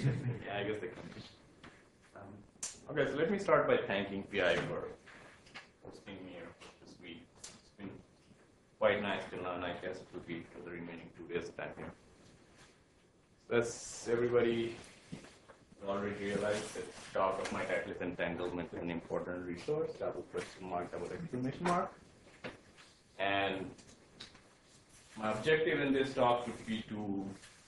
Yeah, I guess they can. Okay, so let me start by thanking PI for hosting me here this week. It's been quite nice till now, and I guess it will be for the remaining 2 days that I'm here. So as everybody already realized, the talk of my title is Entanglement is an Important Resource, double question mark, double exclamation mark. And my objective in this talk would be to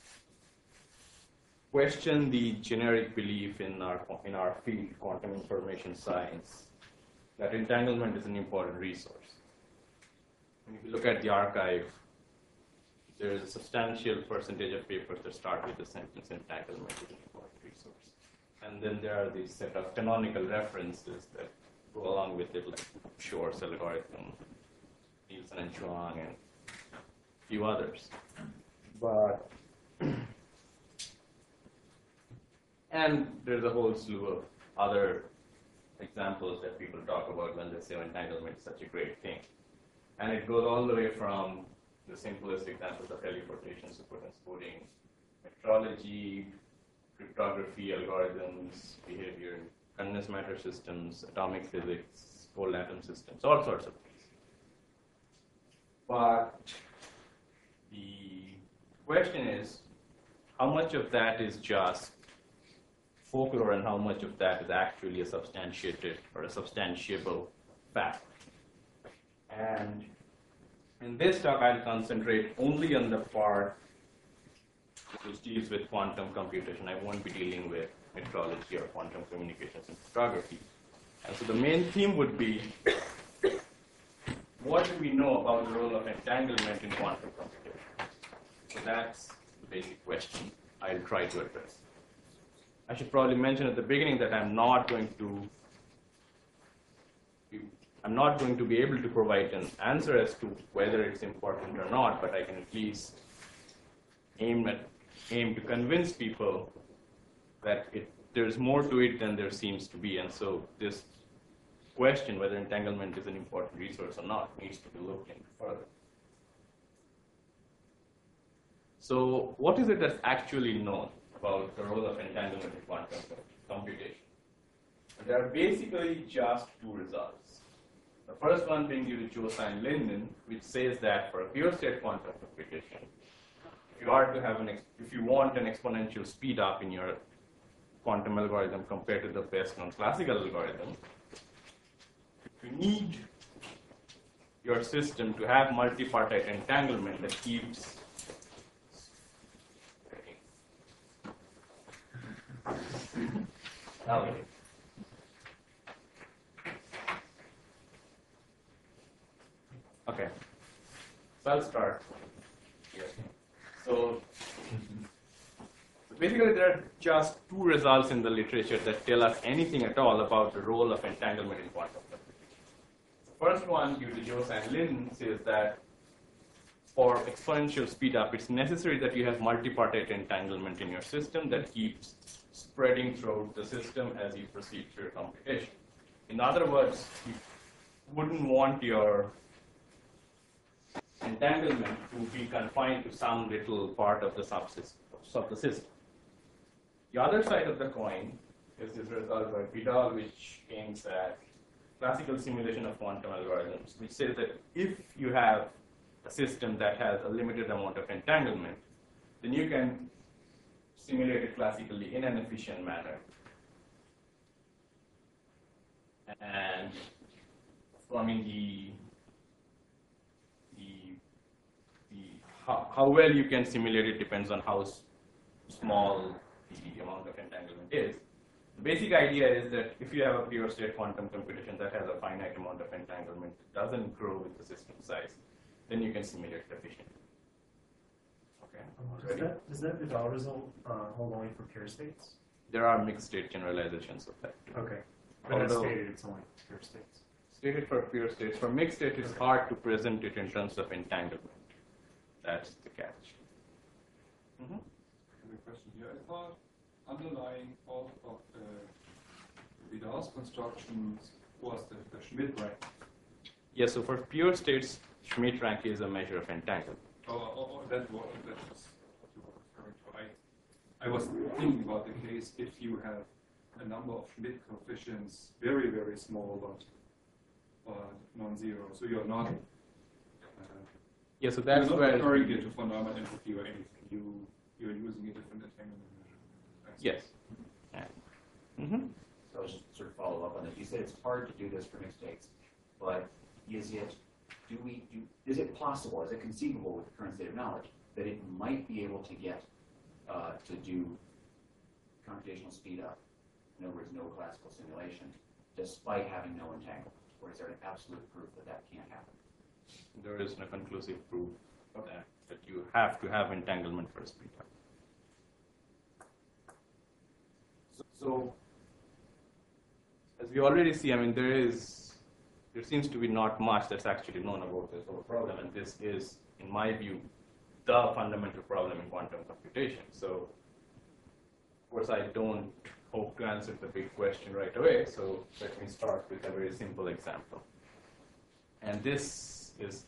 question the generic belief in our field, quantum information science, that entanglement is an important resource. And if you look at the archive, there is a substantial percentage of papers that start with the sentence entanglement is an important resource. And then there are these set of canonical references that go along with it, like Shor's algorithm, Nielsen and Chuang, and a few others. But and there's a whole slew of other examples that people talk about when they say entanglement is such a great thing. And it goes all the way from the simplest examples of teleportation, supertransporting, metrology, cryptography, algorithms, behavior, condensed matter systems, atomic physics, cold atom systems, all sorts of things. But the question is, how much of that is just folklore and how much of that is actually a substantiated or a substantiable fact? And in this talk, I'll concentrate only on the part which deals with quantum computation. I won't be dealing with metrology or quantum communications and cryptography. And so the main theme would be, what do we know about the role of entanglement in quantum computation? So that's the basic question I'll try to address. I should probably mention at the beginning that I'm not going to be able to provide an answer as to whether it's important or not, but I can at least aim to convince people that there's more to it than there seems to be. And so this question, whether entanglement is an important resource or not, needs to be looked into further. So what is it that's actually known about the role of entanglement in quantum computation? There are basically just 2 results. The first one being due to Josiah and Linden, which says that for a pure state quantum computation, if you want an exponential speed up in your quantum algorithm compared to the best known classical algorithm, you need your system to have multipartite entanglement that keeps Okay, so I'll start here. So basically, there are just 2 results in the literature that tell us anything at all about the role of entanglement in quantum computation. The first one, due to Josiah and Linden, says that for exponential speed up, it's necessary that you have multipartite entanglement in your system that keeps spreading throughout the system as you proceed through your computation. In other words, you wouldn't want your entanglement to be confined to some little part of the subsystem. The other side of the coin is this result by Vidal, which aims at classical simulation of quantum algorithms, which says that if you have a system that has a limited amount of entanglement, then you can simulate it classically in an efficient manner. And how well you can simulate it depends on how small the amount of entanglement is. The basic idea is that if you have a pure state quantum computation that has a finite amount of entanglement, it doesn't grow with the system size, then you can simulate it efficiently. Okay. Does that Vidal result hold only for pure states? There are mixed state generalizations of that. Okay. But as stated, it's only pure states. Stated for pure states. For mixed state, it's hard to present it in terms of entanglement. That's the catch. I have a question here. I thought underlying all of Vidal's constructions was the Schmidt rank. Yes, so for pure states, Schmidt rank is a measure of entanglement. That's what you were referring to. I was thinking about the case if you have a number of Schmidt coefficients very, very small, but non-zero. So you're not Yeah, so that's you're not where referring it to von Neumann entropy or anything. You're using a different entanglement measure. yes. Mm-hmm. So I'll just sort of follow up on that. You said it's hard to do this for mixed states, but is it possible, is it conceivable with the current state of knowledge that it might be able to get to do computational speed up, in other words, no classical simulation, despite having no entanglement? Or is there an absolute proof that that can't happen? There is no conclusive proof of that you have to have entanglement for speed up. So, as we already see, I mean, there seems to be not much that's actually known about this whole problem, and this is, in my view, the fundamental problem in quantum computation. So, of course, I don't hope to answer the big question right away, so let me start with a very simple example. And this is,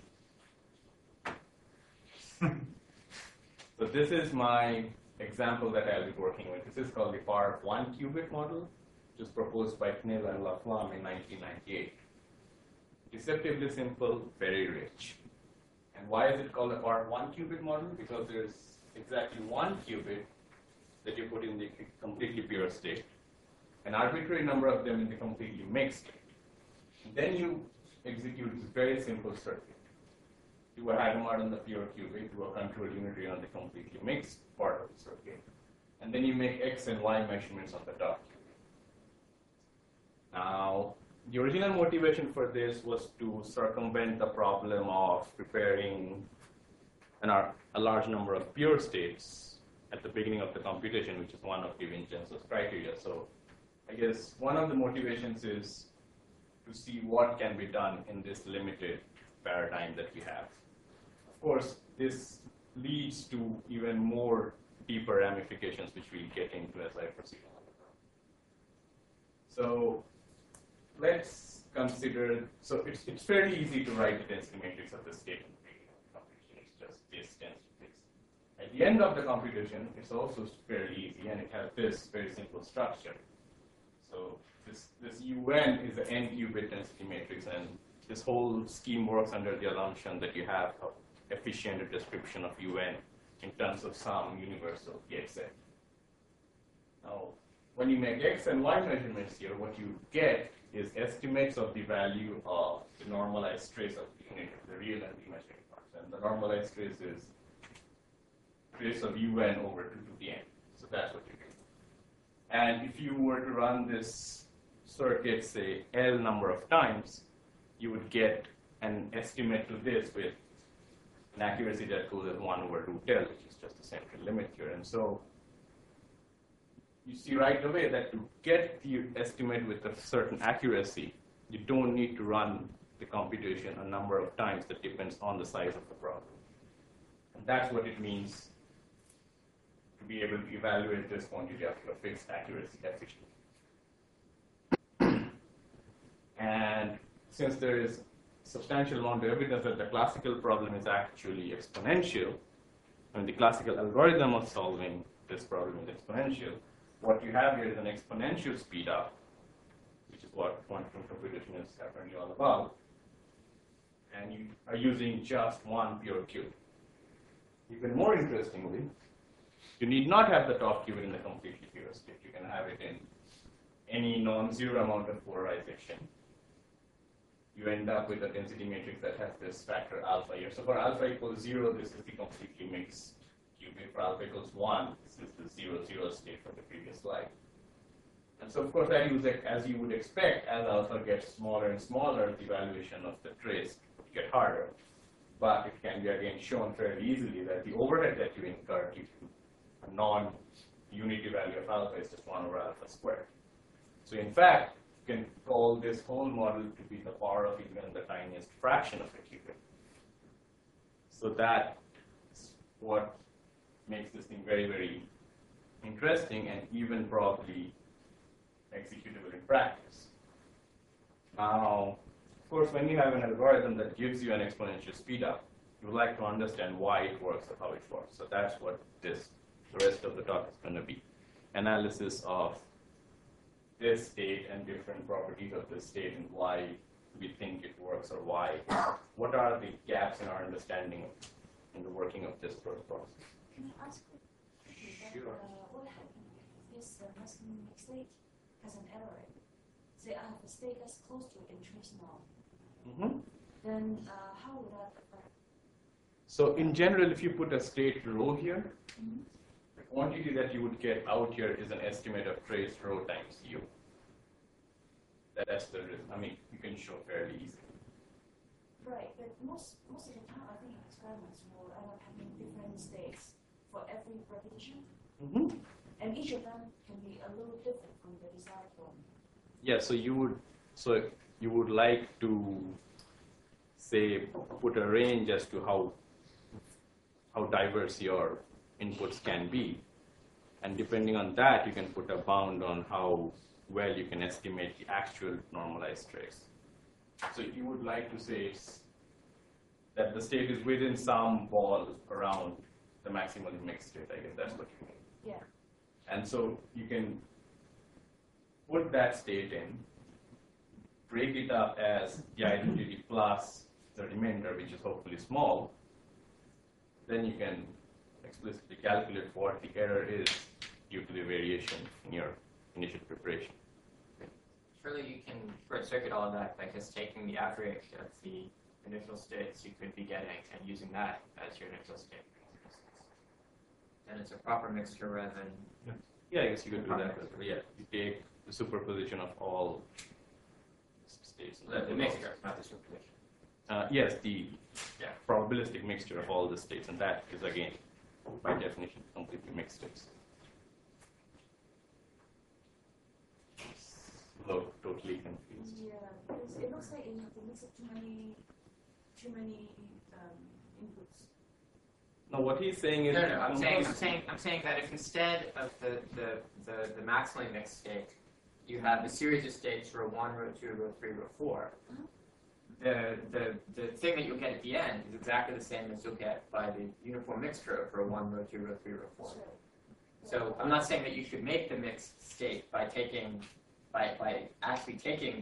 so this is my example that I'll be working with. This is called the power of 1 qubit model, which was proposed by Knill and Laflamme in 1998. Deceptively simple, very rich. And why is it called the power of 1 qubit model? Because there's exactly 1 qubit that you put in the completely pure state, an arbitrary number of them in the completely mixed state. And then you execute this very simple circuit. Do a Hadamard on the pure qubit, do a control unitary on the completely mixed part of the circuit, and then you make X and Y measurements on the top qubit. Now, the original motivation for this was to circumvent the problem of preparing a large number of pure states at the beginning of the computation, which is one of DiVincenzo's criteria. So I guess one of the motivations is to see what can be done in this limited paradigm that we have. Of course, this leads to even more deeper ramifications, which we'll get into as I proceed. So let's consider, so it's fairly easy to write the density matrix of the state in the computation. It's just this density matrix. At the end of the computation, it's also fairly easy, and it has this very simple structure. So this UN is an n-qubit density matrix, and this whole scheme works under the assumption that you have an efficient description of UN in terms of some universal Px. Now, when you make X and Y measurements here, what you get is estimates of the value of the normalized trace of the unit, the real and the imaginary parts. And the normalized trace is trace of UN over 2 to the n. So that's what you do. And if you were to run this circuit, say, L number of times, you would get an estimate to this with an accuracy that goes as 1 over root L, which is just the central limit here. And so you see right away that to get the estimate with a certain accuracy, you don't need to run the computation a number of times that depends on the size of the problem. And that's what it means to be able to evaluate this quantity after a fixed accuracy efficiently. And since there is substantial amount of evidence that the classical problem is actually exponential, and the classical algorithm of solving this problem is exponential, what you have here is an exponential speed up, which is what quantum computation is apparently all about, and you are using just one pure qubit. Even more interestingly, you need not have the top qubit in the completely pure state. You can have it in any non-zero amount of polarization. You end up with a density matrix that has this factor alpha here. So for alpha equals 0, this is the completely mixed qubit. For alpha equals 1, this is the 0, 0 state from the previous slide. And so of course, as you would expect, as alpha gets smaller and smaller, the evaluation of the trace would get harder. But it can be again shown fairly easily that the overhead that you incur due to a non-unity value of alpha is just 1 over alpha squared. So in fact, you can call this whole model to be the power of even the tiniest fraction of a qubit. So that's what makes this thing very, very interesting and even probably executable in practice. Now, of course, when you have an algorithm that gives you an exponential speed up, you would like to understand why it works or how it works. So that's what this The rest of the talk is going to be analysis of this state and different properties of this state and why we think it works or why. What are the gaps in our understanding in the working of this process? Can I ask a question? Sure. What happens if this maximum mixed state has an error? Say I have a state that's close to it in trace norm. Mm-hmm. Then how would that affect? So in general, if you put a state rho here, Mhm. the quantity that you would get out here is an estimate of trace rho times u. That's the, I mean, you can show fairly easily. Right, but most of the time, I think experiments will end up having different states for every repetition, Mm-hmm. and each of them can be a little different from the desired one. Yeah, so you would like to say put a range as to how diverse your inputs can be, and depending on that, you can put a bound on how well you can estimate the actual normalized trace. So you would like to say that the state is within some ball around the maximally mixed state. I guess that's what you mean. Yeah. And so you can put that state in, break it up as the identity plus the remainder, which is hopefully small. Then you can explicitly calculate what the error is due to the variation in your initial preparation. Surely you can short circuit all of that by just taking the average of the initial states you could be getting and using that as your initial state. And it's a proper mixture rather than. Yeah, I guess you could do that. But yeah, you take the superposition of all states. The mixture, not the superposition. Yes, the probabilistic mixture of all the states, and that is again, by definition, completely mixed states. Look, totally confused. Yeah, because it looks like you have to mix up too many inputs. Now, what he's saying is No, I'm saying that if instead of the maximally mixed state, you have a series of states row 1, row 2, row 3, row 4, the thing that you'll get at the end is exactly the same as you'll get by the uniform mixture of row 1, row 2, row 3, row 4. Sure. So I'm not saying that you should make the mixed state by actually taking,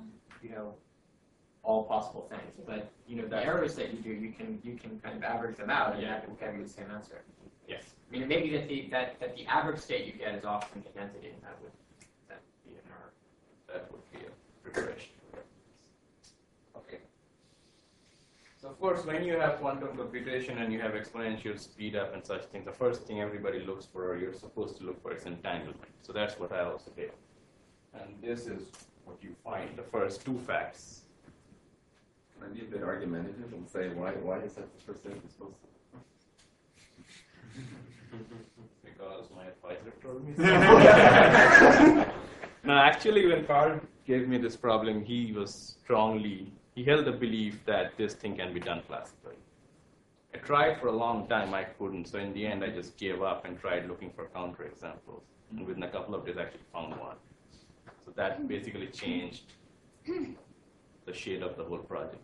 all possible things. But the errors that you do, you can kind of average them out, and that will give you the same answer. yes. I mean, maybe that the average state you get is often an identity, and that would be an error. That would be a preparation. Okay. So of course, when you have quantum computation and you have exponential speed up and such things, the first thing everybody looks for, or you're supposed to look for, is entanglement. So that's what I also did. And this is what you find, the first two facts. Can I be a bit argumentative and say why is that the first thing you're supposed to? Because my advisor told me so. No, actually, when Carl gave me this problem, he held the belief that this thing can be done classically. I tried for a long time, I couldn't, so in the end I just gave up and tried looking for counterexamples. And within a couple of days I actually found one. So that basically changed the shade of the whole project.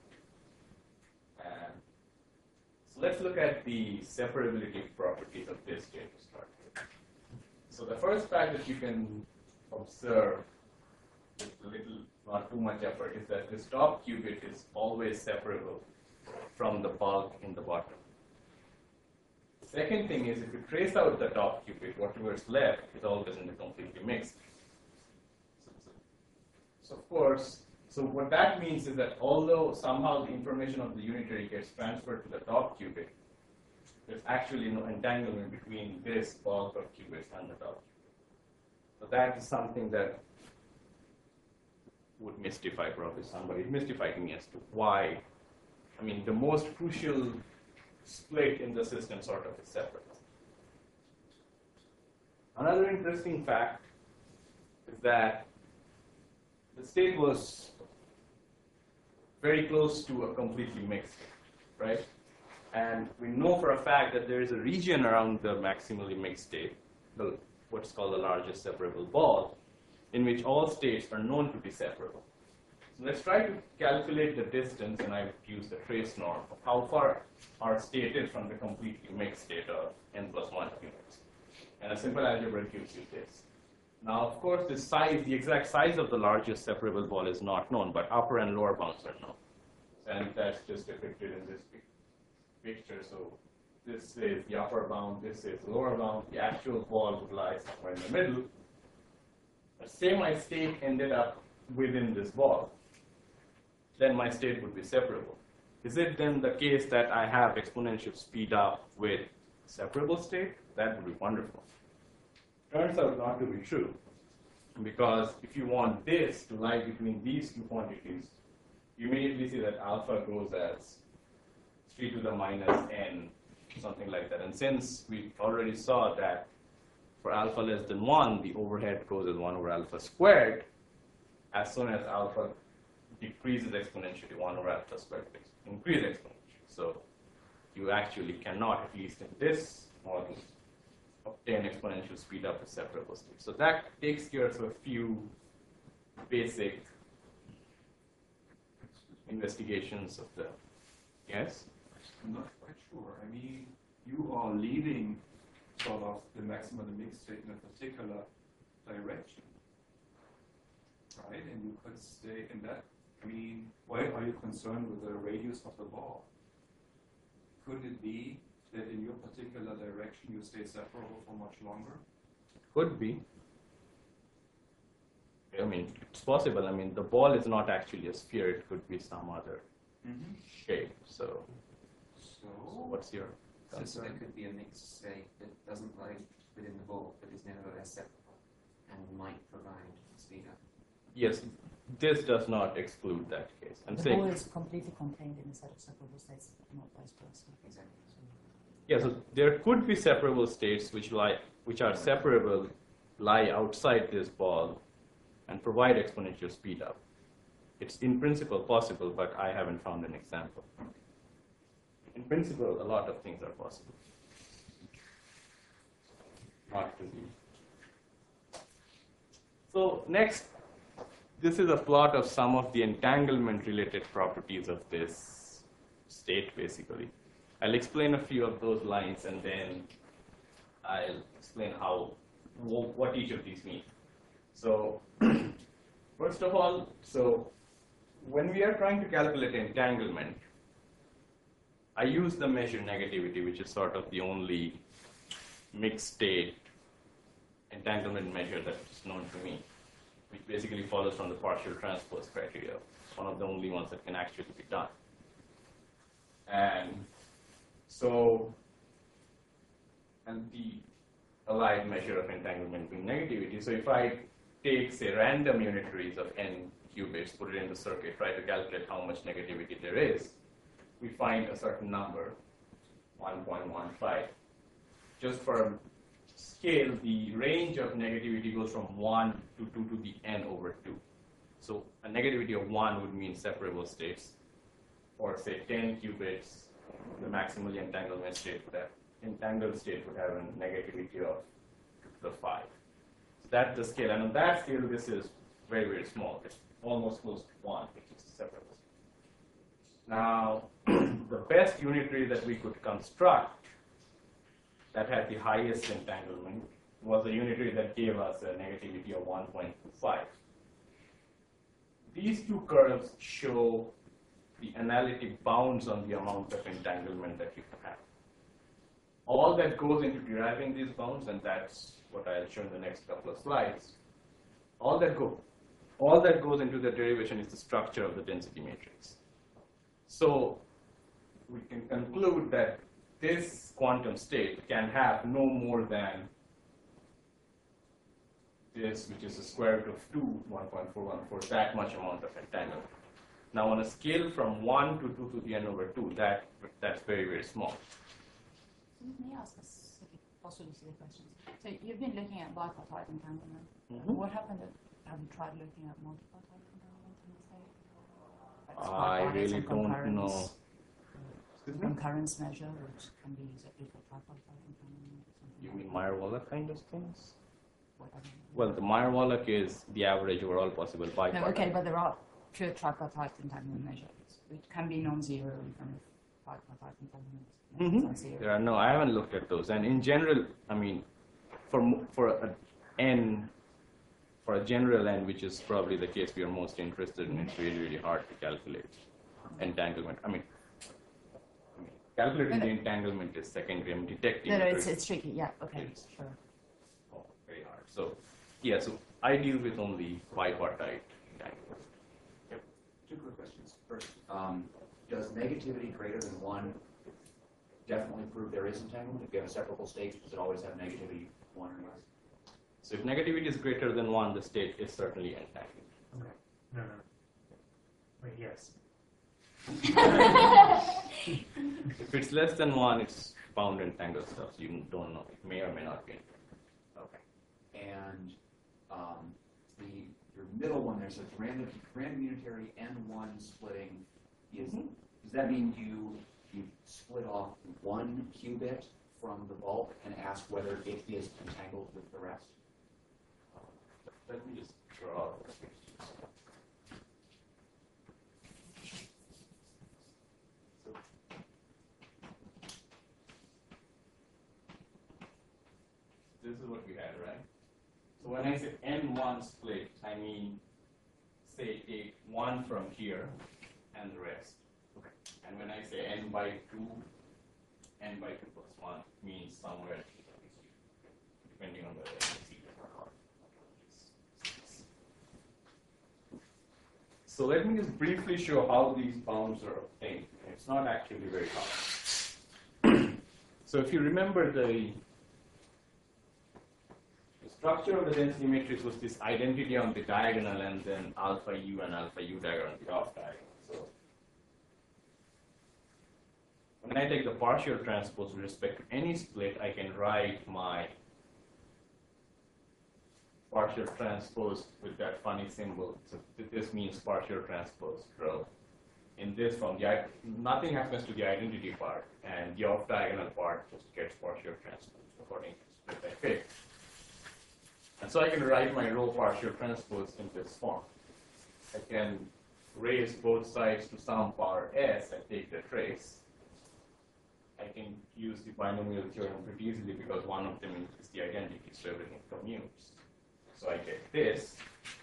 So let's look at the separability properties of this data to start with. So the first fact that you can observe with a little, not too much effort, is that this top qubit is always separable from the bulk in the bottom. The second thing is, if you trace out the top qubit, whatever is left is always in the completely mixed. So of course, so what that means is that although somehow the information of the unitary gets transferred to the top qubit, there's actually no entanglement between this bulk of qubits and the top qubit. So that is something that would mystify probably somebody. It mystified me as to why. I mean, the most crucial split in the system sort of is separate. Another interesting fact is that the state was very close to a completely mixed state, right? And we know for a fact that there is a region around the maximally mixed state, what's called the largest separable ball, in which all states are known to be separable. So let's try to calculate the distance, and I've used the trace norm of how far our state is from the completely mixed state of n plus 1 units. And a simple algebra gives you this. Now, of course, the size, the exact size of the largest separable ball is not known, but upper and lower bounds are known. And that's just depicted in this picture. So this is the upper bound, this is the lower bound. The actual ball would lie somewhere in the middle. But say my state ended up within this ball, then my state would be separable. Is it then the case that I have exponential speed up with separable state? That would be wonderful. Turns out not to be true, because if you want this to lie between these two quantities, you immediately see that alpha goes as 3 to the minus n, something like that. And since we already saw that for alpha less than 1, the overhead goes as 1 over alpha squared, as soon as alpha decreases exponentially, 1 over alpha squared increases exponentially. So you actually cannot, at least in this model, obtain exponential speed up with separable state. So that takes care of a few basic investigations of the, yes? I'm not quite sure. I mean, you are leading sort of the maximum and mixed state in a particular direction, right? And you could stay in that. I mean, why are you concerned with the radius of the ball? Could it be that in your particular direction you stay separable for much longer? Could be. I mean, it's possible. I mean, the ball is not actually a sphere. It could be some other shape. So what's your So concern? there could be a mixed state that doesn't lie within the ball, but is nevertheless separable, and might provide speed up. Yes, this does not exclude that case. And The say, ball is completely contained in a set of separable states, not vice versa. Exactly. yeah, so there could be separable states which are separable, lie outside this ball, and provide exponential speed up. It's in principle possible, but I haven't found an example. In principle, a lot of things are possible. Not to be. So next, this is a plot of some of the entanglement-related properties of this state, basically. I'll explain a few of those lines, and then I'll explain what each of these mean. So first of all, so when we are trying to calculate entanglement, I use the measure negativity, which is sort of the only mixed state entanglement measure that is known to me, which basically follows from the partial transpose criteria, one of the only ones that can actually be done. And so, and the allied measure of entanglement being negativity. So if I take, say, random unitaries of n qubits, put it in the circuit, try to calculate how much negativity there is, we find a certain number, 1.15. Just for scale, the range of negativity goes from 1 to 2 to the n over 2. So a negativity of 1 would mean separable states. Or say 10 qubits, the maximally entangled state would have a negativity of 2 to the 5. So that's the scale. And on that scale, this is very, very small. It's almost close to 1, which is separable. Now, the best unitary that we could construct that had the highest entanglement was a unitary that gave us a negativity of 1.25. These two curves show the analytic bounds on the amount of entanglement that you can have. All that goes into deriving these bounds, and that's what I'll show in the next couple of slides, all that goes into the derivation is the structure of the density matrix. So we can conclude that this quantum state can have no more than this, which is the square root of 2, 1.414, that much amount of entanglement. Now on a scale from 1 to 2 to the n over 2, that's very, very small. Let me ask a possibly silly question. So you've been looking at bipartite entanglement. Mhm. What happened if have you tried looking at multipartite entanglement in the state? I really don't know. Concurrence measure, which can be used for tripartite entanglement. You mean Meyer-Wallach kind of things? Whatever. Well, the Meyer-Wallach is the average over all possible bipartite. No, okay, but there are pure tripartite entanglement measures, which can be non-zero in kind of bipartite entanglement. Mhm. I haven't looked at those. And in general, I mean, for a n, for a general n, which is probably the case we are most interested in, it's really, really hard to calculate entanglement. I mean calculating the entanglement is secondary. I'm detecting No, it. it's tricky. Yeah. Okay. It's- Sure. Very hard. So, yeah, so I deal with only bipartite entanglement. Two quick questions. First, does negativity greater than 1 definitely prove there is entanglement? If you have a separable state, does it always have negativity 1 or less? So if negativity is greater than 1, the state is certainly entangled. Okay. No, no. Wait, yes. If it's less than 1, it's bound entangled stuff. So you don't know. It may or may not be. Okay. And your middle one there says random unitary N1 splitting is. Does that mean you split off 1 qubit from the bulk and ask whether it is entangled with the rest? Let me just draw. This is what we had, right? So when I say N1 split, I mean, say, take 1 from here and the rest. Okay. And when I say N by 2 plus 1 means somewhere, depending on whether it's zero or not. So let me just briefly show how these bounds are obtained. It's not actually very hard. So if you remember the structure of the density matrix was this identity on the diagonal and then alpha u and alpha u dagger on the off diagonal. So when I take the partial transpose with respect to any split, I can write my partial transpose with that funny symbol. So this means partial transpose rho. In this form, nothing happens to the identity part, and the off diagonal part just gets partial transpose according to split I pick. And so I can write my rho partial transpose in this form. I can raise both sides to some power s and take the trace. I can use the binomial theorem pretty easily because one of them is the identity, so everything commutes. So I get this.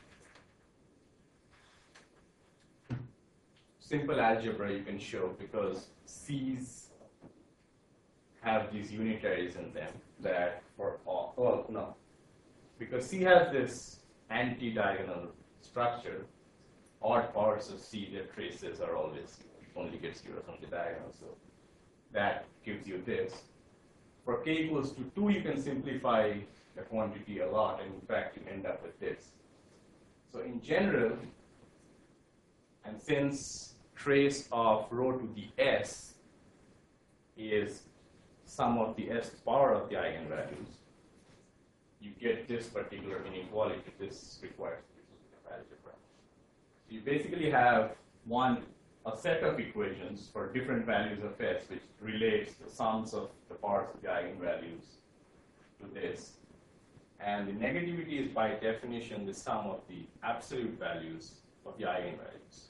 Simple algebra you can show because C's have these unitaries in them that for all, well, no. Because C has this anti-diagonal structure, odd powers of C, their traces are always, only get zeros on the diagonal, so that gives you this. For k equals to 2, you can simplify the quantity a lot, and in fact, you end up with this. So in general, and since trace of rho to the s is sum of the s power of the eigenvalues, you get this particular inequality. This requires algebra. So you basically have a set of equations for different values of s, which relates the sums of the powers of the eigenvalues to this. And the negativity is by definition the sum of the absolute values of the eigenvalues.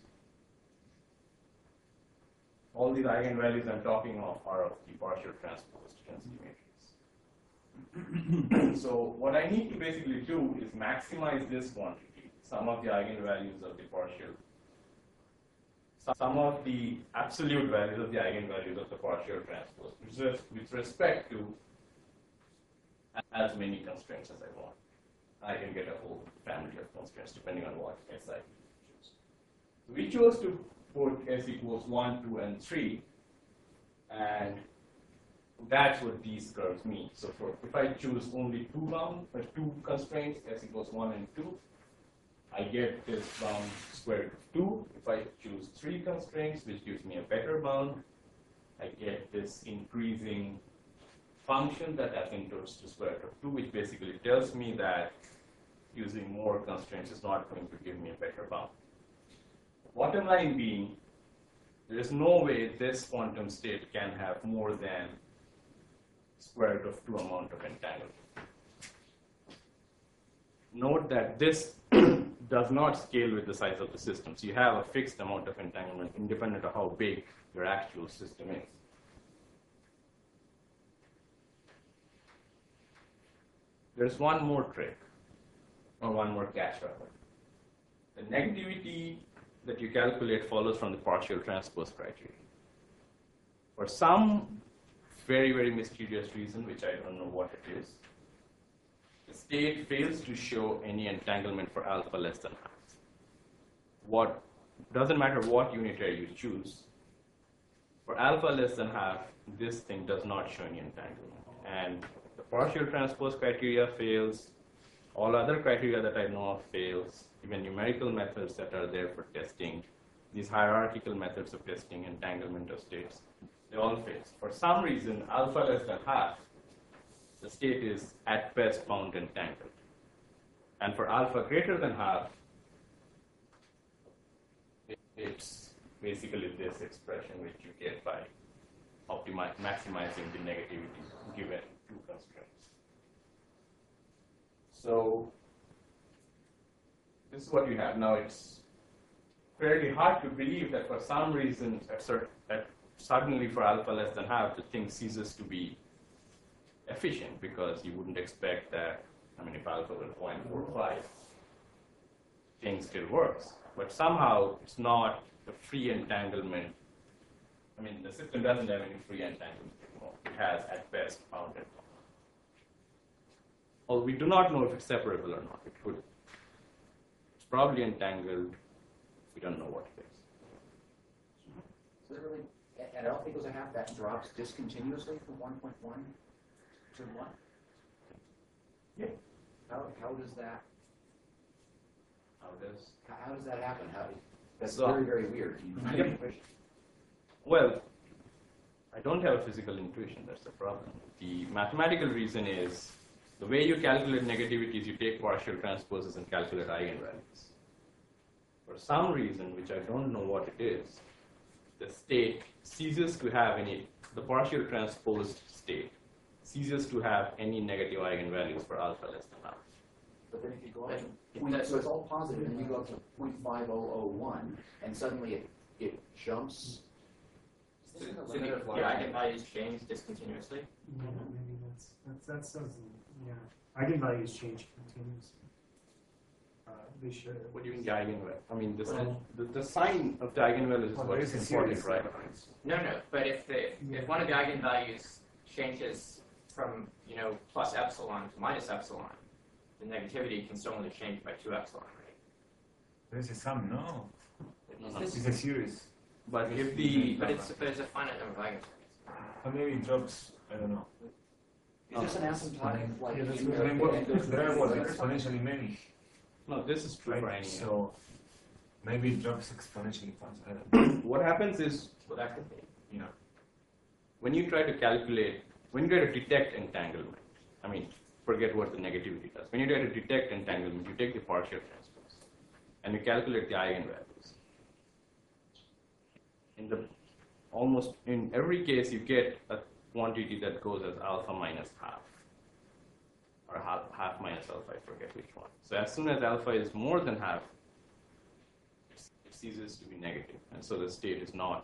All these eigenvalues I'm talking of are of the partial transposed density matrix. So what I need to basically do is maximize this quantity, sum of the eigenvalues of the partial, sum of the absolute values of the eigenvalues of the partial transpose, with respect to as many constraints as I want. I can get a whole family of constraints depending on what S I choose. So we chose to put S equals 1, 2, and 3, and that's what these curves mean. So if I choose only two constraints, S equals 1 and 2, I get this bound square root of 2. If I choose 3 constraints, which gives me a better bound, I get this increasing function that asymptotes to square root of 2, which basically tells me that using more constraints is not going to give me a better bound. Bottom line being, there is no way this quantum state can have more than square root of 2 amount of entanglement. Note that this does not scale with the size of the system. So you have a fixed amount of entanglement independent of how big your actual system is. there's one more trick, or one more catch rather. The negativity that you calculate follows from the partial transpose criteria. For some very, very mysterious reason, which I don't know what it is, the state fails to show any entanglement for alpha less than half. What doesn't matter what unitary you choose, for alpha less than half, this thing does not show any entanglement. And the partial transpose criteria fails, all other criteria that I know of fails, even numerical methods that are there for testing, these hierarchical methods of testing entanglement of states, they all fail. For some reason, alpha less than half, the state is at best found entangled. And for alpha greater than half, it's basically this expression which you get by maximizing the negativity given two constraints. So this is what you have. Now it's fairly hard to believe that for some reason, suddenly for alpha less than half, the thing ceases to be efficient, because you wouldn't expect that. I mean, if alpha were 0.45, thing still works. But somehow it's not a free entanglement. I mean, the system doesn't have any free entanglement anymore. It has at best bounded. Well, we do not know if it's separable or not. It could. It's probably entangled. We don't know what it is. So really, at alpha equals a half, that drops discontinuously from 1.1 to 1? Yeah. How does that? How does? How does that happen? That's So- very, very weird. Can you find Yep. any intuition? Well, I don't have a physical intuition. That's the problem. The mathematical reason is the way you calculate negativity is you take partial transposes and calculate eigenvalues. For some reason, which I don't know what it is, the state ceases to have the partial transposed state ceases to have any negative eigenvalues for alpha less than half. But then if you go up to so it's all positive, and you go up to 0.5001, and suddenly it jumps. So the eigenvalues change discontinuously? Yeah, maybe that sounds, yeah. Eigenvalues change continuously. They should. What do you mean the eigenvalue? I mean, the sign of the eigenvalue is what is important, right? No, but if one of the eigenvalues changes from plus epsilon to minus epsilon, the negativity can still only change by 2 epsilon, right? There's a sum, no. Is It's a series. But if But it's a finite number of eigenvalues. Or maybe it drops, I don't know. Is this an asymptotic, like, Yeah, that's in what- I mean, what, the- there are what, exponentially many, no, this is true for right? any. So maybe it drops exponentially fast. I don't know. What happens is, Well, that could be. You know. when you try to detect entanglement, I mean, forget what the negativity does. When you try to detect entanglement, you take the partial transpose and you calculate the eigenvalues. In every case, you get a quantity that goes as alpha minus half, or half minus alpha, I forget which one. So as soon as alpha is more than half, it ceases to be negative, and so the state is not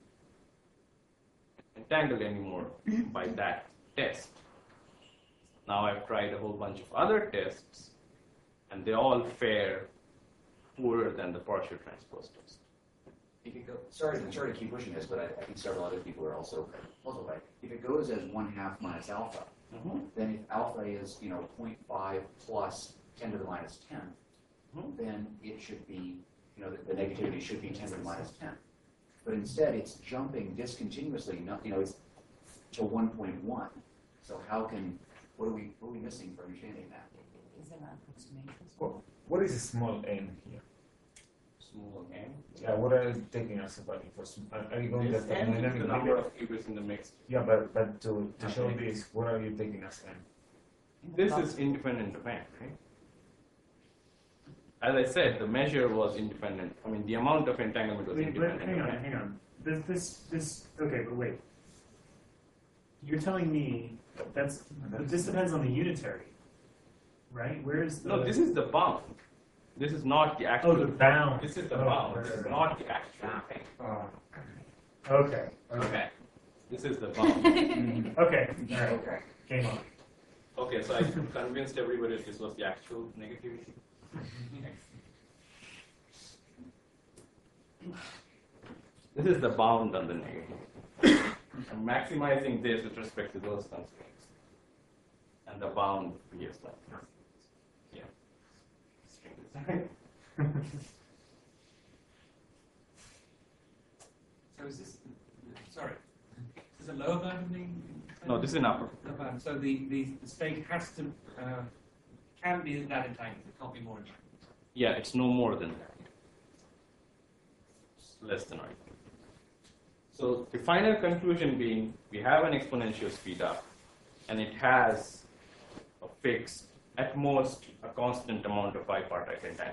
entangled anymore by that test. Now I've tried a whole bunch of other tests, and they all fare poorer than the partial transpose test. If it go, sorry to keep pushing this, but I think several other people are also puzzled by it. If it goes as 1/2 minus alpha, then if alpha is 0.5 plus 10 to the minus 10, then it should be the negativity should be 10 to the minus 10. But instead, it's jumping discontinuously. It's to 1.1. So what are we missing for understanding that? Is there an approximation? What is a small n here? Small n. Yeah, what are you taking as a value for are you going This to n is dynamic the number limit? of qubits in the mix. Yeah, but to show Okay. this, what are you taking as n? This is independent of n, right? As I said, the measure was independent. I mean, the amount of entanglement was Wait, independent hang of on, n. hang on. This, okay, but wait. You're telling me this depends on the unitary, right? Where's the... No, this is the bound. This is not the actual. Oh, the bound. This is the Oh, bound. right, This is right. not the actual thing. Okay. Okay. This is the bound. Okay, all right. Okay. Game on. Okay, so I convinced everybody that this was the actual negativity. This is the bound on the negative. I'm maximizing this with respect to those constraints. And the bound is like this. Yeah. So is this, sorry, is this a lower bound of the? No, this is an upper. Lower bound. So the state has to, can be that entangled, it can't be more entangled. Yeah, it's no more than that. It's less than or equal. So the final conclusion being, we have an exponential speed up, and it has a fixed, at most, a constant amount of bipartite entanglement.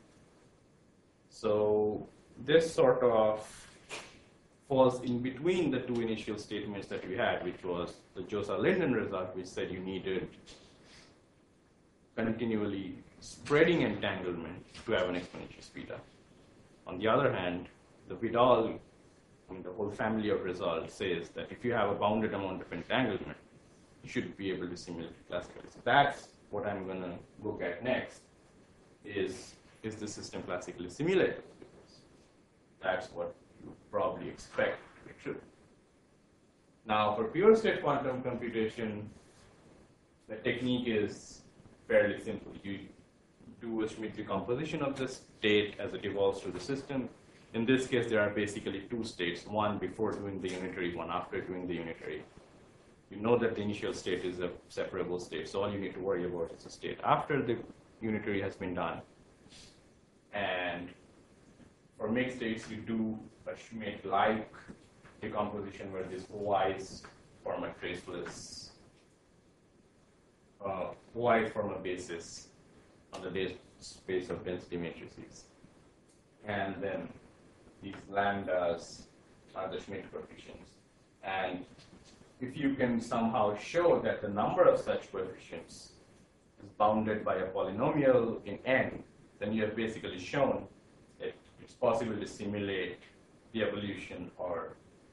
So this sort of falls in between the two initial statements that we had, which was the Josa-Linden result, which said you needed continually spreading entanglement to have an exponential speed up. On the other hand, the Vidal, the whole family of results says that if you have a bounded amount of entanglement, you should be able to simulate it classically. So that's what I'm going to look at next, is the system classically simulatable? Because that's what you probably expect to be true. Now, for pure state quantum computation, the technique is fairly simple. You do a Schmidt decomposition of the state as it evolves through the system. In this case, there are basically two states, one before doing the unitary, one after doing the unitary. You know that the initial state is a separable state, so all you need to worry about is the state after the unitary has been done. And for mixed states, you do a Schmidt-like decomposition where these OIs form a traceless, OIs form a basis on the space of density matrices. And then these lambdas are the Schmidt coefficients. And if you can somehow show that the number of such coefficients is bounded by a polynomial in n, then you have basically shown that it's possible to simulate the evolution or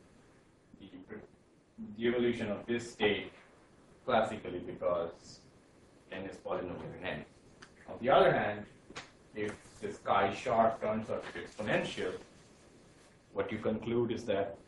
the evolution of this state classically because n is polynomial in n. On the other hand, if this chi-sharp turns out to be exponential, what you conclude is that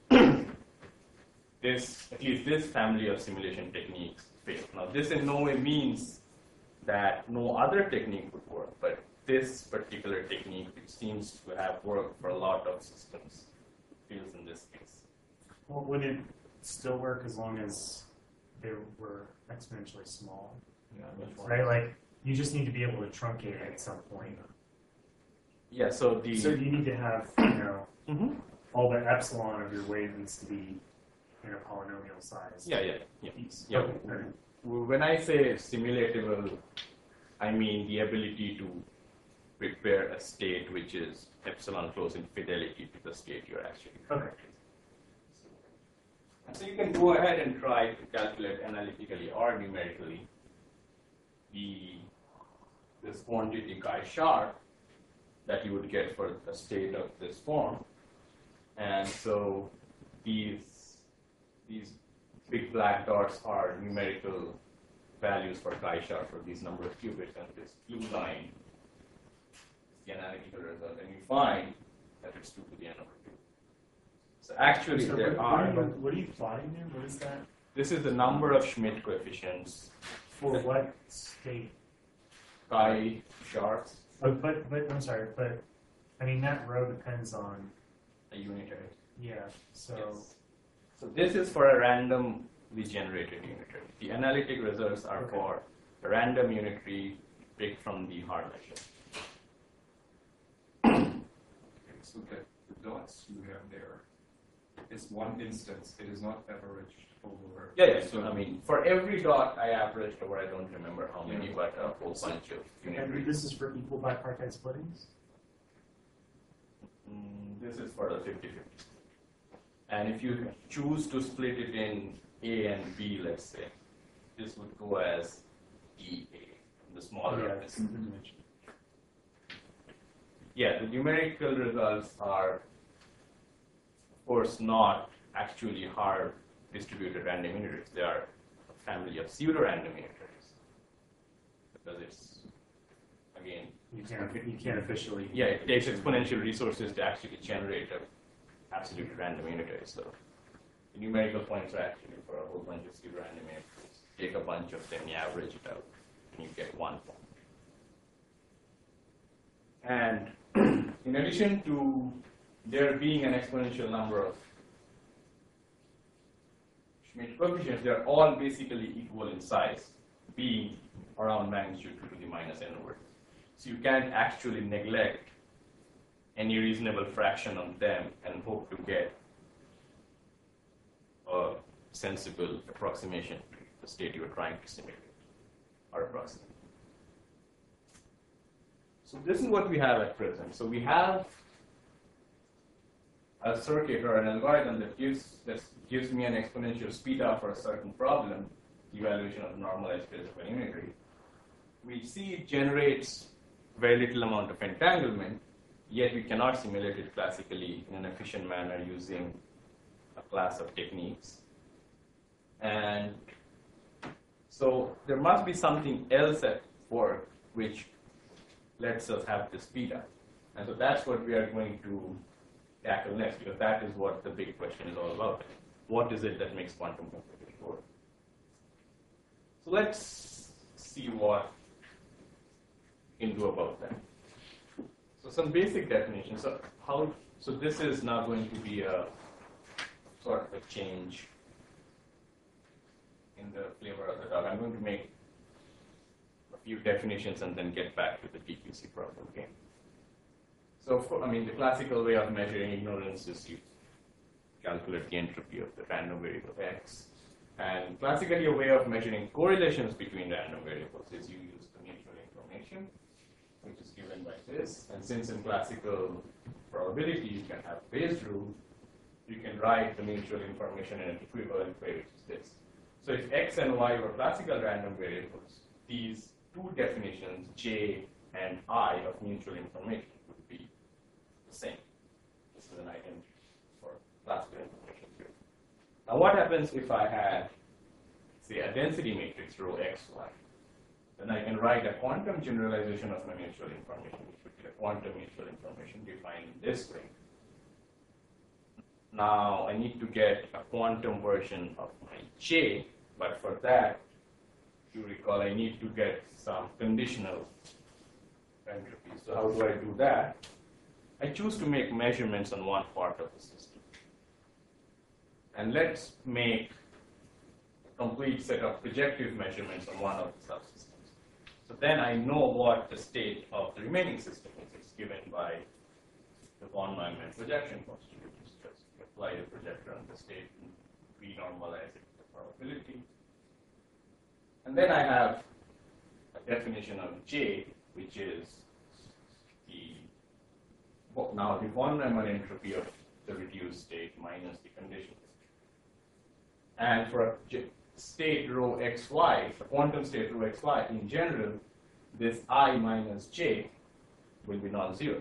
at least this family of simulation techniques fail. Now, this in no way means that no other technique would work, but this particular technique, which seems to have worked for a lot of systems, fails in this case. Well, would it still work as long as they were exponentially small? Yeah, Right? Like, you just need to be able to truncate it at some point. Yeah, so So you need to have, all the epsilon of your wave needs to be in a polynomial size. Yeah. Piece. Yeah. Okay. When I say simulatable, I mean the ability to prepare a state which is epsilon close in fidelity to the state you're actually Okay. And so you can go ahead and try to calculate analytically or numerically this quantity chi-sharp that you would get for a state of this form. And so these big black dots are numerical values for chi-sharp for these number of qubits, and this blue line is the analytical result, and you find that it's 2 to the n over 2. So actually So there what are you plotting there? What is that? this is the number of Schmidt coefficients, For what state? chi-sharps, But I'm sorry, but I mean that row depends on a unitary. so Yes. So this is for a randomly generated unitary. The analytic results are Okay. for a random unitary picked from the Haar measure. So that the dots you have there is one instance, it is not averaged over. Yeah. So I mean, for every dot I averaged over, I don't remember how many, but a whole bunch of and unitaries. this is for equal bipartite splittings? This is for the 50-50. And if you choose to split it in A and B, let's say, this would go as EA, the smaller of this. Yeah, the numerical results are, of course, not actually Haar distributed random unitaries. They are a family of pseudo-random unitaries. because it's, again, You can't officially. yeah, it takes exponential resources to actually generate an absolute random unitary. So the numerical points are actually for a whole bunch of pseudo-random unitaries. Take a bunch of them, you average it out, and you get one point. And in addition to there being an exponential number of Schmidt coefficients, they're all basically equal in size, being around magnitude 2 to the minus n over. So you can't actually neglect any reasonable fraction of them and hope to get a sensible approximation to the state you are trying to simulate or approximate. So this is what we have at present. So we have a circuit or an algorithm that gives me an exponential speed up for a certain problem, the evaluation of normalized space of an unitary. We see it generates very little amount of entanglement, yet we cannot simulate it classically in an efficient manner using a class of techniques. And so there must be something else at work which lets us have the speed up. And so that's what we are going to tackle next, because that is what the big question is all about. What is it that makes quantum computing work? So let's see what we can do about that. So some basic definitions. So this is now going to be a sort of a change in the flavor of the talk. I'm going to make a few definitions and then get back to the PQC problem again. So, the classical way of measuring ignorance is you calculate the entropy of the random variable x. And classically, a way of measuring correlations between random variables is you use the mutual information, which is given by this. And since in classical probability you can have Bayes' rule, you can write the mutual information in an equivalent way, which is this. So if x and y were classical random variables, these two definitions, j and I, of mutual information would be the same. This is an identity for classical information theory. Now what happens if I had, say, a density matrix rho x, y? Then I can write a quantum generalization of my mutual information, which would be a quantum mutual information defined in this way. Now I need to get a quantum version of my j, but for that, if you recall, I need to get some conditional entropy. So how do I do that? I choose to make measurements on one part of the system. And let's make a complete set of projective measurements on one of the subsystems. So then I know what the state of the remaining system is. It's given by the von Neumann projection constraint, which is just you apply the projector on the state and renormalize it to probability. And then I have a definition of J, which is now the von Neumann entropy of the reduced state minus the condition. And for a state rho xy, a quantum state rho xy, in general, this I minus j will be non-zero.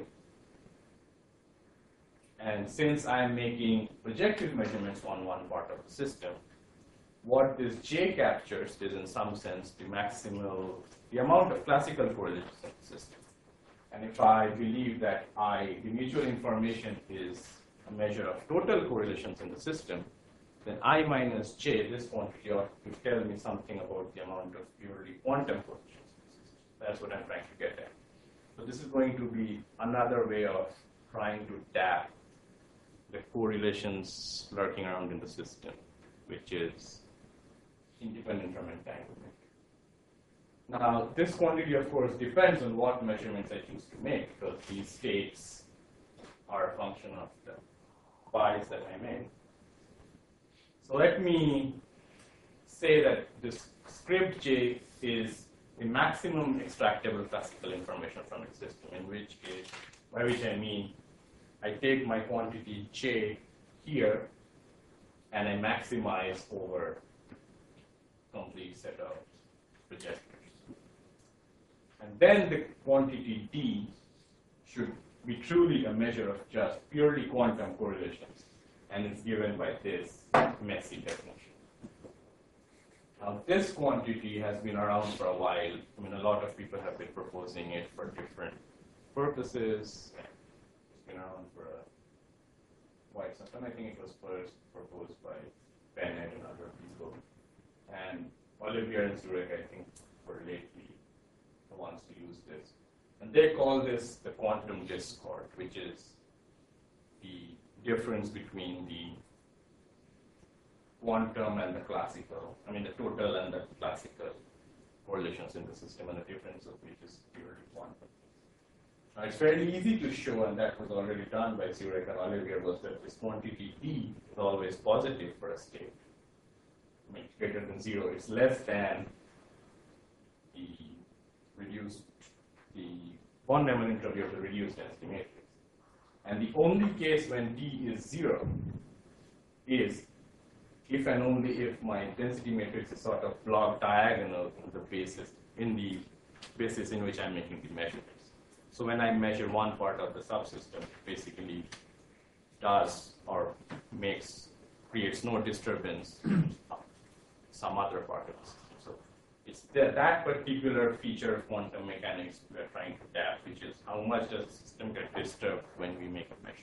And since I am making projective measurements on one part of the system, what this j captures is, in some sense, the amount of classical correlations in the system. And if I believe that the mutual information is a measure of total correlations in the system, then I minus j, this quantity, ought to tell me something about the amount of purely quantum correlations in the system. That's what I'm trying to get at. So this is going to be another way of trying to tap the correlations lurking around in the system, which is independent from entanglement. Now, this quantity, of course, depends on what measurements I choose to make, because these states are a function of the bias that I make. So let me say that this script j is the maximum extractable classical information from its system, in which case, by which I mean I take my quantity j here and I maximize over a complete set of projectors. And then the quantity d should be truly a measure of just purely quantum correlations, and it's given by this messy definition. Now, this quantity has been around for a while. I mean, a lot of people have been proposing it for different purposes. It's been around for quite some time. I think it was first proposed by Bennett and other people. And Olivier and Zurek, I think, were lately the ones who use this. And they call this the quantum discord, which is the difference between the quantum and the classical, I mean the total and the classical correlations in the system, and the difference of which is purely quantum. Now it's fairly easy to show, and that was already done by Zurek and Olivier, was that this quantity D is always positive for a state. I mean, it's greater than 0. It's less than the von Neumann entropy of the reduced density matrix. And the only case when D is 0 is if and only if my density matrix is sort of block diagonal in the basis in which I'm making the measurements. So when I measure one part of the subsystem, it basically does or creates no disturbance some other part of the system. So it's that particular feature of quantum mechanics we're trying to tap, which is how much does the system get disturbed when we make a measurement.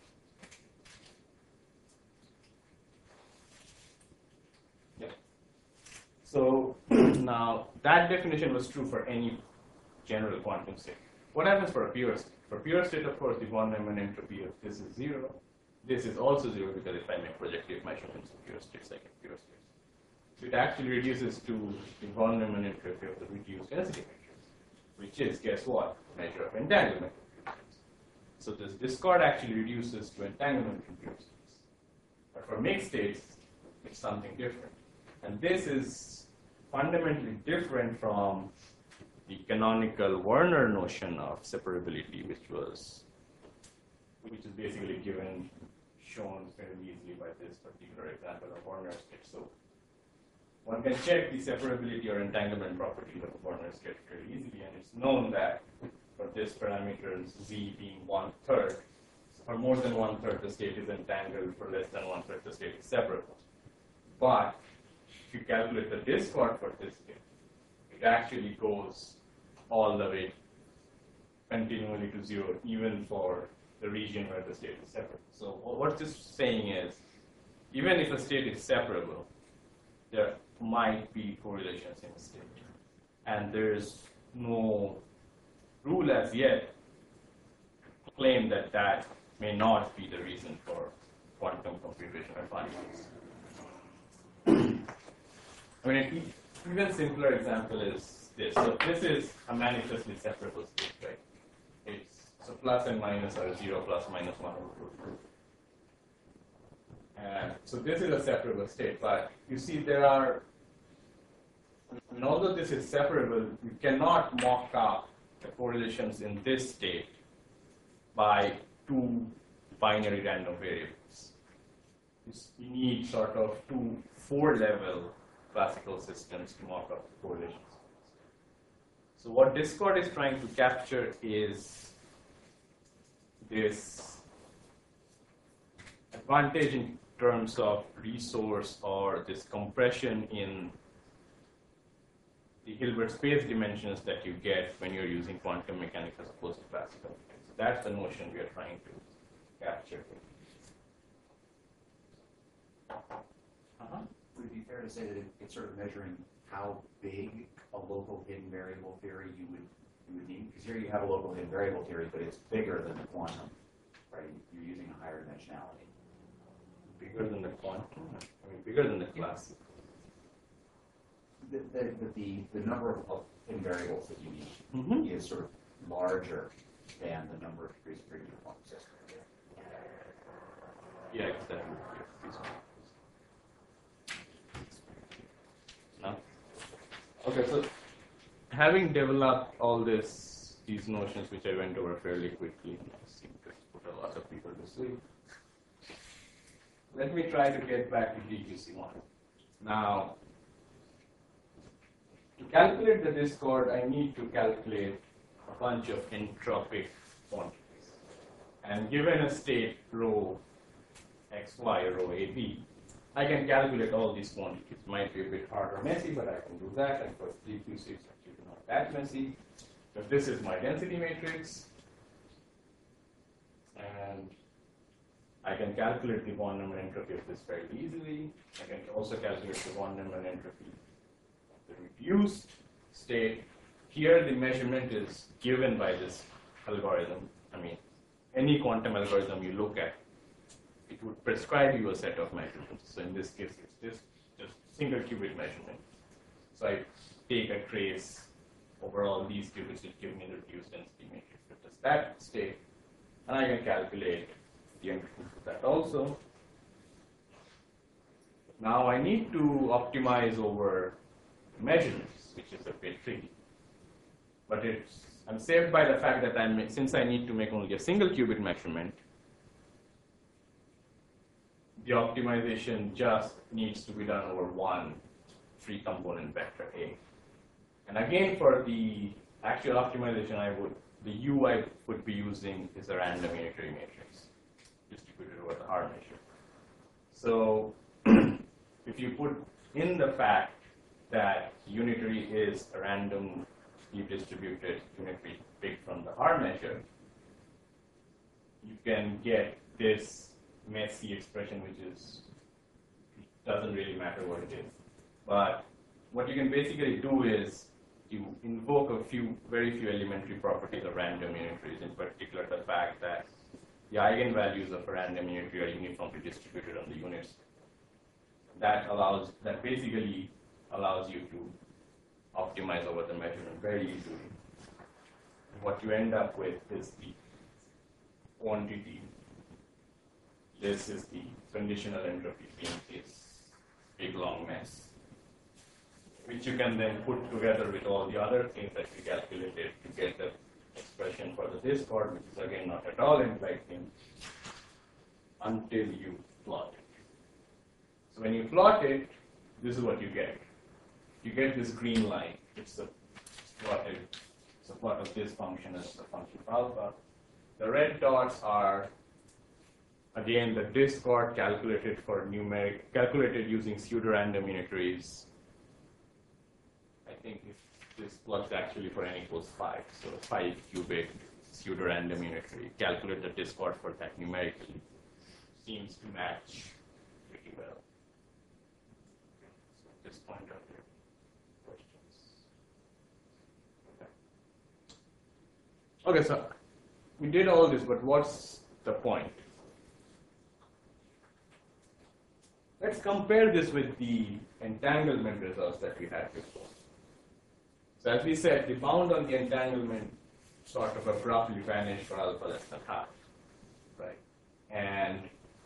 So now that definition was true for any general quantum state. What happens for a pure state? For a pure state, of course, the von Neumann entropy of this is 0. This is also 0 because if I make projective measurements of pure states, I get pure states. So it actually reduces to the von Neumann entropy of the reduced density matrix, which is, guess what? Measure of entanglement. So this discord actually reduces to entanglement in pure states. But for mixed states, it's something different. And this is fundamentally different from the canonical Werner notion of separability, which is basically shown very easily by this particular example of Werner state. So one can check the separability or entanglement property of Werner state very easily, and it's known that for this parameter z being 1/3, for more than 1/3 the state is entangled, for less than 1/3 the state is separable. But if you calculate the discord for this state, it actually goes all the way continually to 0, even for the region where the state is separable. So what this is saying is, even if a state is separable, there might be correlations in the state. And there's no rule as yet to claim that that may not be the reason for quantum computational findings. I mean, an even simpler example is this. So this is a manifestly separable state, right? So plus and minus are 0, plus minus 1 over 2. And so this is a separable state, but you see although this is separable, you cannot mock up the correlations in this state by 2 binary random variables. You need sort of 2 4-level classical systems to mock up the correlations. So what Discord is trying to capture is this advantage in terms of resource, or this compression in the Hilbert space dimensions that you get when you're using quantum mechanics as opposed to classical mechanics. So that's the notion we are trying to capture. Would it be fair to say that it's sort of measuring how big a local hidden variable theory you would need? Because here you have a local hidden variable theory, but it's bigger than the quantum, right? You're using a higher dimensionality. Bigger than the quantum? I mean, bigger than the classical. The number of hidden variables that you need is sort of larger than the number of degrees of freedom in the quantum system. Yeah, exactly. No? Okay, so having developed all these notions, which I went over fairly quickly, I seem to put a lot of people to sleep. Let me try to get back to DQC1. Now, to calculate the discord, I need to calculate a bunch of entropic quantities. And given a state rho xy, rho ab, I can calculate all these quantities. Might be a bit hard or messy, but I can do that. And for DQ6, it's actually not that messy. But this is my density matrix. And I can calculate the von Neumann entropy of this very easily. I can also calculate the von Neumann entropy of the reduced state. Here, the measurement is given by this algorithm. I mean, any quantum algorithm you look at, it would prescribe you a set of measurements. So in this case, it's just single qubit measurement. So I take a trace over all these qubits, which give me the reduced density matrix with the that state, and I can calculate the entropy of that also. Now I need to optimize over measurements, which is a bit tricky. But I'm saved by the fact that since I need to make only a single qubit measurement, the optimization just needs to be done over one free component vector A. And again, for the actual optimization, the U I would be using is a random unitary matrix distributed over the R measure. So if you put in the fact that unitary is a randomly distributed unitary picked from the R measure, you can get this messy expression, which doesn't really matter what it is. But what you can basically do is you invoke very few elementary properties of random unitaries, in particular the fact that the eigenvalues of a random unitary are uniformly distributed on the units. That basically allows you to optimize over the measurement very easily. And what you end up with is the quantity. This is the conditional entropy being this big long mess, which you can then put together with all the other things that we calculated to get the expression for the discord, which is again not at all implied thing, until you plot it. So when you plot it, this is what you get. You get this green line. It's a plot of this function as the function of alpha. The red dots are again the discord calculated using pseudorandom unitaries. I think if this plugs actually for n equals 5, so 5 qubit pseudorandom unitary. Calculate the discord for that numerically. Seems to match pretty well. So at this point, are there questions? Okay, so we did all this, but what's the point? Let's compare this with the entanglement results that we had before. So as we said, the bound on the entanglement sort of abruptly vanished for alpha less than half, right? And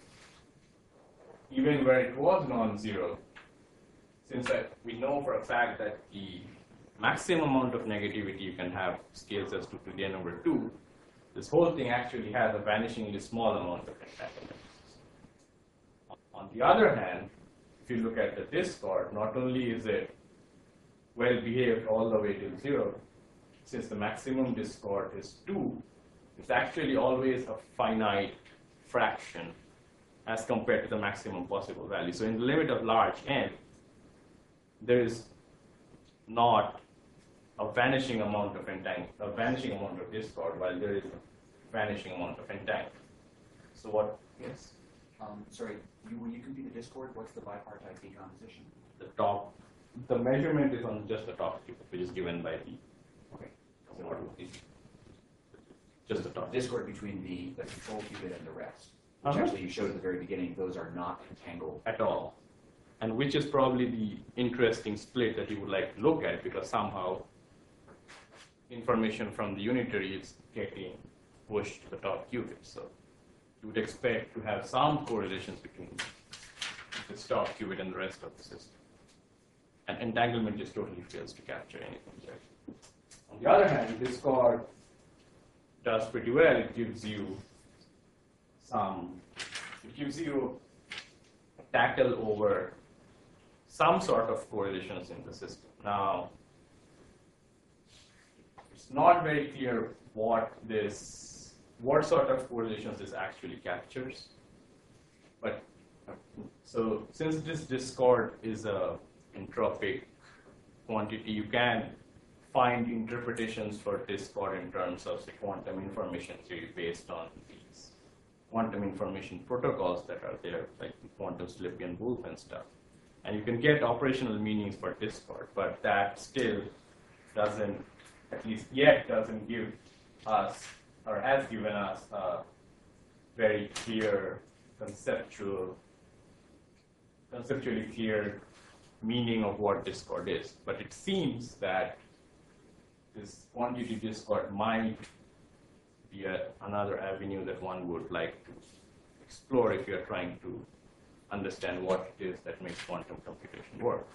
even where it was non-zero, since we know for a fact that the maximum amount of negativity you can have scales as 2 to the n over 2, this whole thing actually has a vanishingly small amount of entanglement. On the other hand, if you look at the discord, not only is it well behaved all the way till 0, since the maximum discord is 2, it's actually always a finite fraction as compared to the maximum possible value. So in the limit of large n, there is not a vanishing amount of discord, while there is a vanishing amount of entanglement. So what? Yes. Sorry, when you compute the discord, what's the bipartite decomposition? The top. The measurement is on just the top qubit, which is given by the. Okay. Just the top. Discord between the control qubit and the rest, which actually you showed at the very beginning, those are not entangled at all. And which is probably the interesting split that you would like to look at, because somehow information from the unitary is getting pushed to the top qubit. So you would expect to have some correlations between this top qubit and the rest of the system. And entanglement just totally fails to capture anything there. On the other hand, discord does pretty well. It gives you a tackle over some sort of correlations in the system. Now, it's not very clear what sort of correlations this actually captures, but So since this discord is a entropic quantity, you can find interpretations for discord in terms of the quantum information theory based on these quantum information protocols that are there, like the quantum Slipian Wolf and stuff. And you can get operational meanings for discord, but that still doesn't, at least yet, doesn't give us, or has given us, a very clear conceptually clear meaning of what discord is. But it seems that this quantity discord might be another avenue that one would like to explore if you're trying to understand what it is that makes quantum computation work.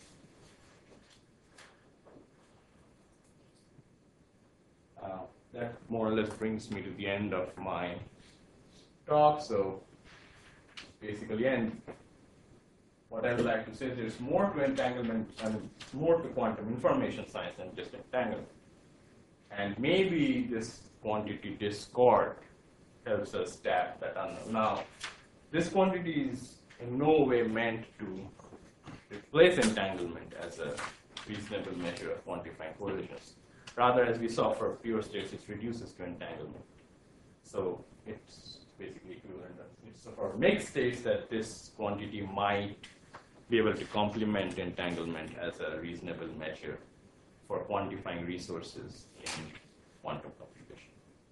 That more or less brings me to the end of my talk. So basically, what I would like to say is there's more to entanglement and more to quantum information science than just entanglement. And maybe this quantity discord helps us tap that unknown. Now, this quantity is in no way meant to replace entanglement as a reasonable measure of quantifying collisions. Rather, as we saw for pure states, it reduces to entanglement. So it's basically equivalent. So for mixed states, that this quantity might be able to complement entanglement as a reasonable measure for quantifying resources in quantum computation.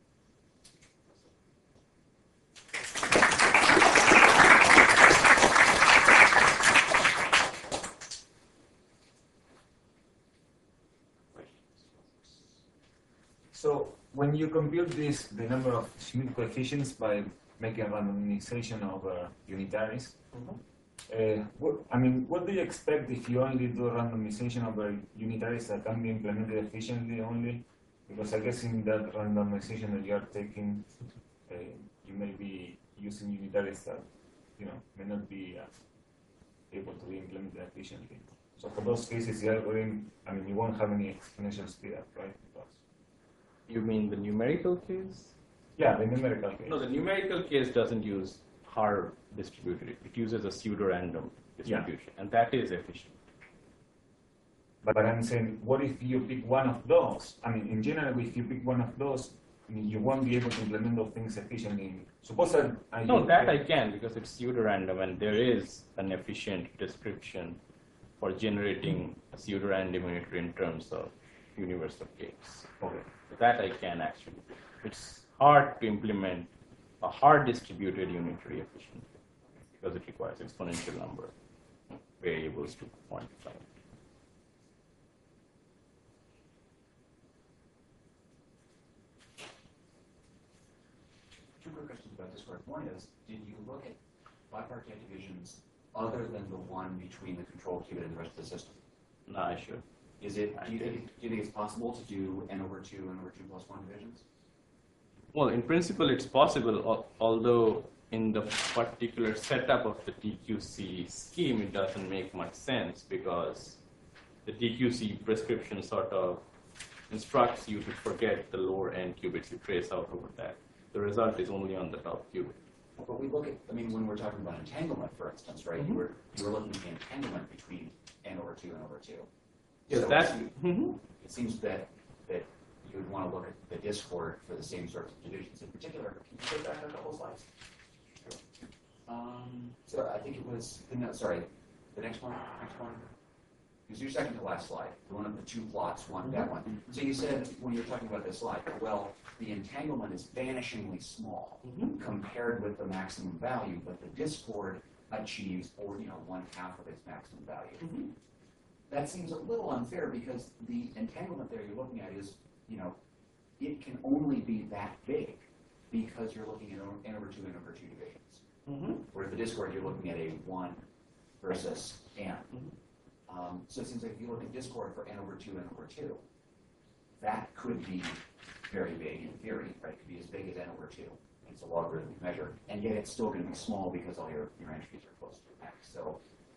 So when you compute the number of Schmidt coefficients by making a randomization over unitaries, what do you expect if you only do randomization over unitaries that can be implemented efficiently only? Because I guess in that randomization that you are taking, you may be using unitaries that may not be able to be implemented efficiently. So for those cases, the algorithm, you won't have any exponential speed up, right? Because You mean the numerical case? yeah, the numerical case. No, the numerical case doesn't use hard distributed. It uses a pseudo-random distribution, and that is efficient. But I'm saying, what if you pick one of those? In general, if you pick one of those, you won't be able to implement those things efficiently. Suppose that I can, because it's pseudo-random, and there is an efficient description for generating a pseudo-random unitary in terms of universal case. Okay. That I can actually do. It's hard to implement a hard distributed unitary efficiently because it requires exponential number of variables to quantify it. Two quick questions about discord. One is, did you look at bipartite divisions other than the one between the control qubit and the rest of the system? No, I should. Do you think it's possible to do n over 2 and over 2 plus 1 divisions? Well, in principle, it's possible, although in the particular setup of the DQC scheme, it doesn't make much sense because the DQC prescription sort of instructs you to forget the lower n qubits you trace out over that. The result is only on the top qubit. But we look at, when we're talking about entanglement, for instance, right? Mm-hmm. You were looking at the entanglement between n over 2 and over 2. Yes, so that's. It seems that you would want to look at the discord for the same sorts of divisions. In particular, can you go back a couple slides? So I think it was, the next one. Because your second to last slide, the one of the two plots, that one. So you said, when you were talking about this slide, well, the entanglement is vanishingly small compared with the maximum value, but the discord achieves, one half of its maximum value. That seems a little unfair because the entanglement there you're looking at is, it can only be that big because you're looking at n over 2 and over 2 divisions. Whereas the discord, you're looking at a 1 versus n. So it seems like if you look at discord for n over 2 and over 2, that could be very big in theory, right? It could be as big as n over 2. It's a logarithmic measure. And yet it's still going to be small because all your entries are close to x. So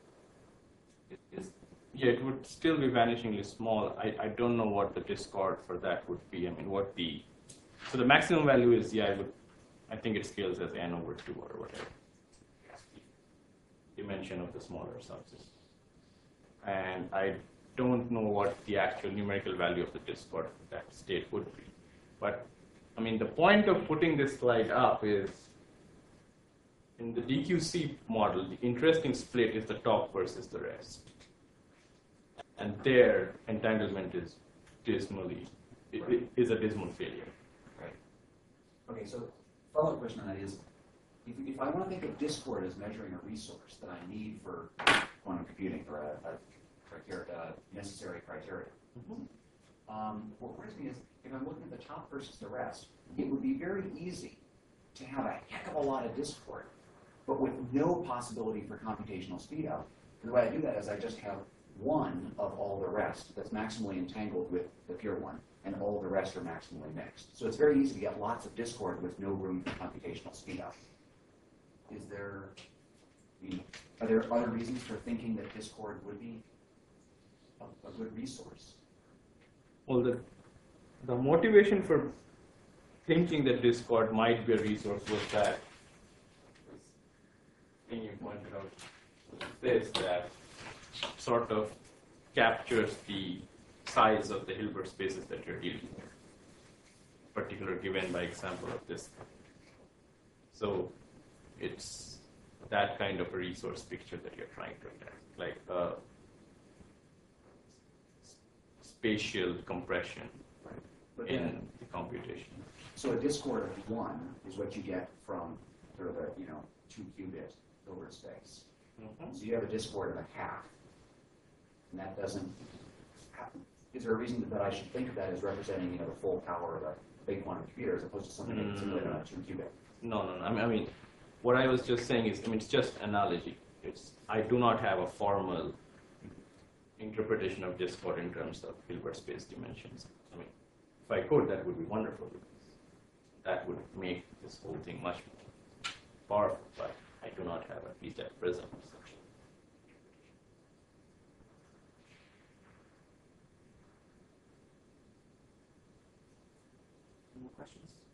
Yeah, it would still be vanishingly small. I don't know what the discord for that would be. So the maximum value is, I think it scales as n over 2 or whatever. dimension of the smaller subsystem. And I don't know what the actual numerical value of the discord for that state would be. But I mean, the point of putting this slide up is in the DQC model, the interesting split is the top versus the rest. And there, entanglement is dismally, it is a dismal failure. Right. Okay, so follow-up question on that is, if I want to think of discord as measuring a resource that I need for quantum computing, or a necessary criteria, what worries me is if I'm looking at the top versus the rest, it would be very easy to have a heck of a lot of discord, but with no possibility for computational speed up. And the way I do that is I just have one of all the rest that's maximally entangled with the pure one, and all the rest are maximally mixed. So it's very easy to get lots of discord with no room for computational speed up. Is there, are there other reasons for thinking that discord would be a good resource? Well, the motivation for thinking that discord might be a resource was that thing you pointed out, this that sort of captures the size of the Hilbert spaces that you're dealing with, particular given by example of this. So it's that kind of a resource picture that you're trying to attack, like spatial compression But in then, the computation. so a discord of 1 is what you get from sort of a 2-qubit Hilbert space. So you have a discord of a half, and that doesn't happen. Is there a reason that I should think of that as representing the full power of a big quantum computer as opposed to something that's simulated on a 2-qubit? No. I mean, what I was just saying is, it's just analogy. I do not have a formal interpretation of discord in terms of Hilbert space dimensions. I mean, if I could, that would be wonderful, because that would make this whole thing much more powerful, but I do not have, at least at present. Any more questions?